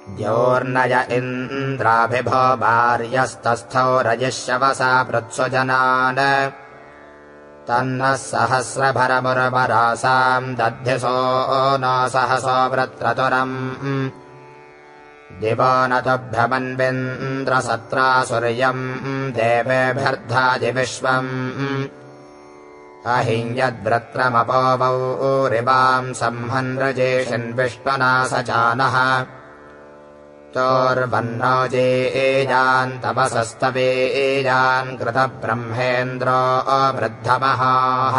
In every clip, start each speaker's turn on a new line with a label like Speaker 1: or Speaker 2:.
Speaker 1: द्योर्नय इन्द्राभिभो भार्यस्तस्थौ रजिष्यवसा पृत्सुजनान् तन्नः सहस्रभरमुर्वरासाम् दध्यसो न सहसो वृत्रतुरम् दिवो न तुभ्यमन्विन्द्रसत्रा सूर्यम् देवेभ्यर्धाजि विश्वम् अहिञ्यद्वृत्रमपोवौ रिवाम् संहन्रजेषिन्विष्णुना सचानः तोर्वन्नो जेयान् तपसस्तवेयान् कृतब्रह्मेन्द्रो वृद्धमहाः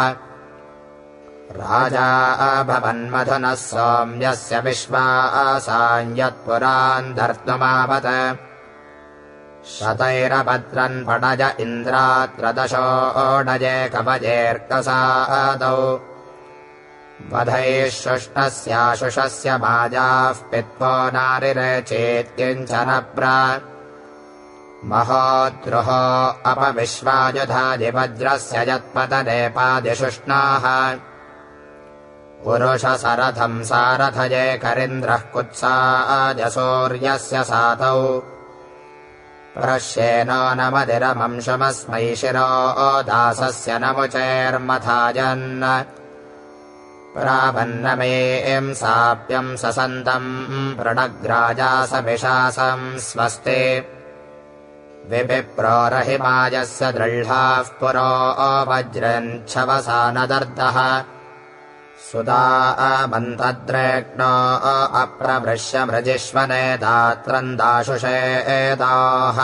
Speaker 1: राजा भवन्मधुनः सोम्यस्य विश्वासाञ्यत्पुरान् धर्तुमावत शतैरभद्रन् पडज इन्द्रात्रदशोडजे कवजेऽर्कसादौ वधैष्षुष्टस्याशुषस्य माजाः पित्वो नारिरचेत्किञ्चन महोद्रुहो अपविश्वायुधादिवज्रस्य यत्पतने पादिशुष्णाः पुरुषसरथम् सारथये करिन्द्रः कुत्साजसूर्यस्य सातौ प्रश्येनो नमदिरमंशमस्मै शिरो दासस्य नमुचैर्मथाजन् प्रावन्नमेम् साप्यम् ससन्तम् प्रणग्राजासविशासम् स्वस्ति विपिप्रोरहिमायस्य दृढ्लाः पुरो वज्रञ्छवसा न दर्दः सुदा मन्तद्रेक्नो अप्रभृश्य मृजिष्वने दात्रन्दाशुषेदाः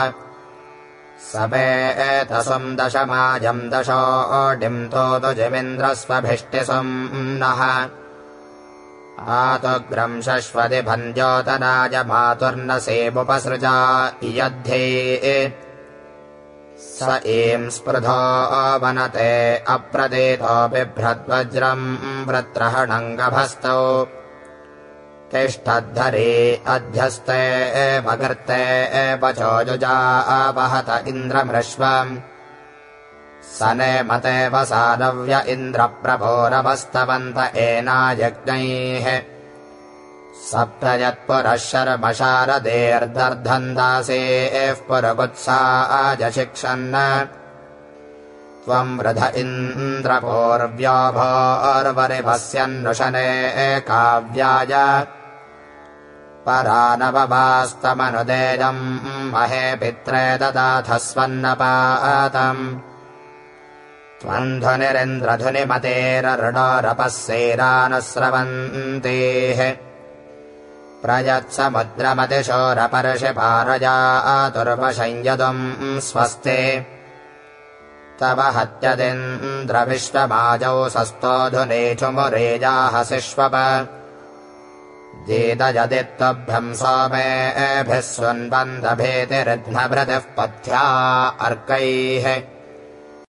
Speaker 1: सपेतसुम् दशमाजम् दशोडिम् तोदुजिमिन्द्रस्वभिष्टिसुम् नः आतुग्रम् शश्वति भञ्जोतनाय मातुर्न सेमुपसृजा यद्धे स एम् स्पृधो वनते अप्रदेतो बिभ्रद्वज्रम् वृत्रहणङ्गभस्तौ तिष्ठद्धरे अध्यस्ते वगर्ते वचो जुजावहत इन्द्रमृश्वम् स नेमते वसानव्य इन्द्रप्रभोरवस्तवन्त एनायज्ञैः सप्त यत्पुरः शर्मशारदेर्दर्धन्दासेः पुरगुत्साजशिक्षन् त्वम् वृध इन्द्रपूर्व्योभोर्वरिभस्यन्नुशने काव्याय परानववास्तमनुदेयम् महे पित्रे ददाथस्वन्नपातम् त्वम् ध्वनिरिन्द्रधुनिमतेररुणोरपः सेरानुस्रवन्तेः प्रयत्समुद्रमतिशोरपर्षिपारजातुर्वशंयदुम् स्वस्ते तव हत्यदिन्द्रविश्वमाजौ सस्तोधुनेचुमुरेजाहसिष्वप जेदयदित्तभ्यम् सोमेभिः सुन्वन्दभेतिरिध्नभृतिः पथ्या अर्कैः